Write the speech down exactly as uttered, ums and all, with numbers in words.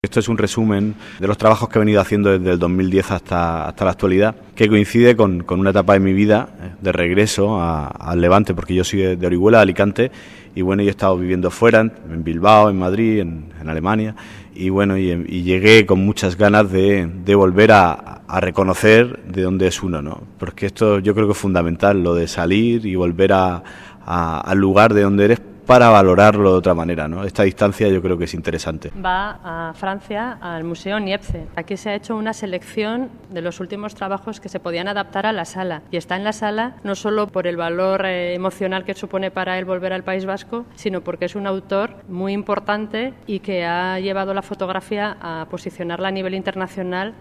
Esto es un resumen de los trabajos que he venido haciendo desde el dos mil diez hasta, hasta la actualidad, que coincide con, con una etapa de mi vida de regreso a, al Levante, porque yo soy de, de Orihuela, de Alicante, y bueno, yo he estado viviendo fuera, en, en Bilbao, en Madrid, en, en Alemania, y bueno, y, y llegué con muchas ganas de, de volver a, a reconocer de dónde es uno, ¿no? Porque esto yo creo que es fundamental, lo de salir y volver a, a, al lugar de donde eres, para valorarlo de otra manera, ¿no? Esta distancia yo creo que es interesante. Va a Francia, al Museo Niepce. Aquí se ha hecho una selección de los últimos trabajos que se podían adaptar a la sala. Y está en la sala no solo por el valor eh, emocional que supone para él volver al País Vasco, sino porque es un autor muy importante y que ha llevado la fotografía a posicionarla a nivel internacional